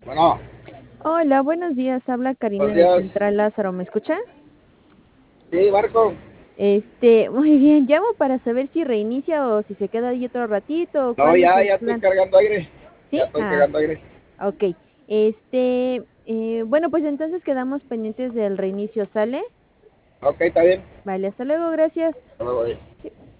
Bueno, Hola, buenos días. Habla Karina buenos de días. Central Lázaro. ¿Me escucha? Sí, Marco. Muy bien. Llamo para saber si reinicia o si se queda ahí otro ratito o No, cuál es ya, el ya estoy plan. cargando aire. Ya ¿Sí? estoy cargando aire. Ok. Bueno, pues entonces quedamos pendientes del reinicio. ¿Sale? Ok, está bien. Vale, hasta luego. Gracias. Hasta luego,